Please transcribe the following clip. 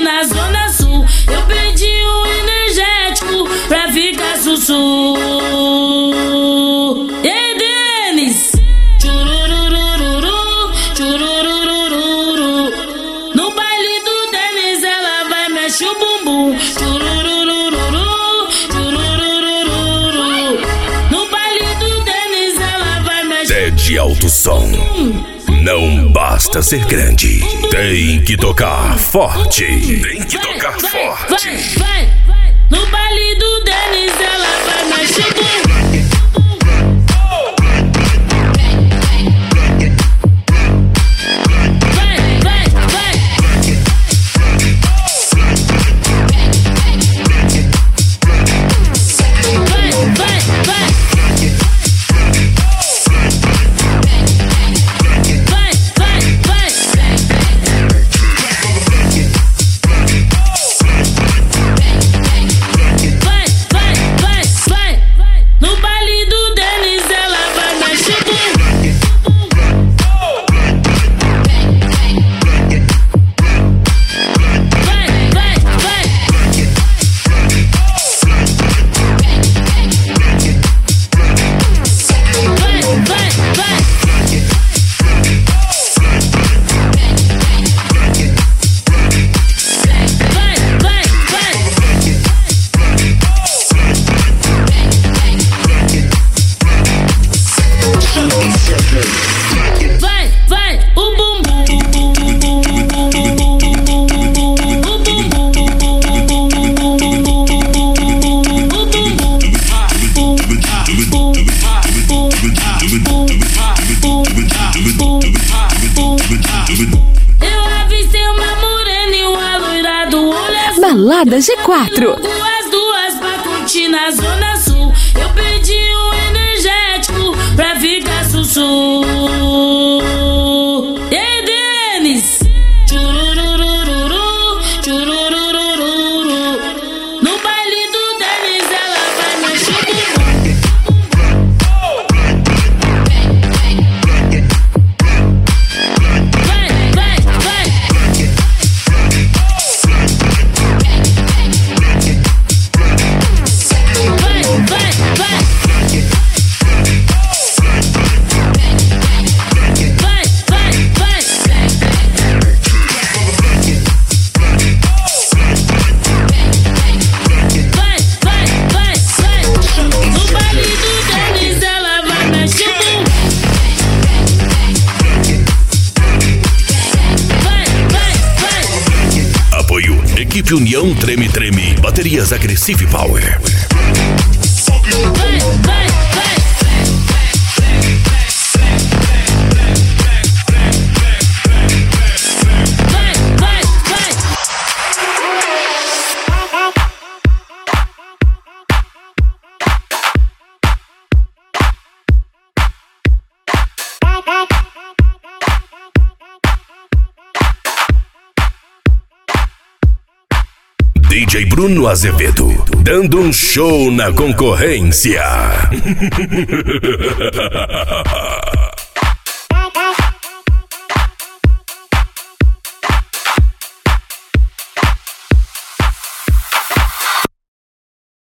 na Zona Sul. Eu pedi um energético pra ficar sussu. E aí, Denis? Tchururururu, tchururururu. No baile do Denis ela vai mexer o bumbum. Tchururururu, tchururururu. No baile do Denis ela vai mexer. De alto som. Não basta ser grande, tem que tocar forte. Tem que tocar forte. Vai. No baile do Denis ela vai mexer o bumbum. Balada G4. As duas pra curtir na Zona Sul. Eu pedi um energético pra ficar sussu. E aí, Denis? Tchururururu, tchururururu. No baile do Denis ela vai mexer o bumbum. Equipe União Treme Treme, baterias Aggressive Power. DJ Bruno Azevedo, dando um show na concorrência.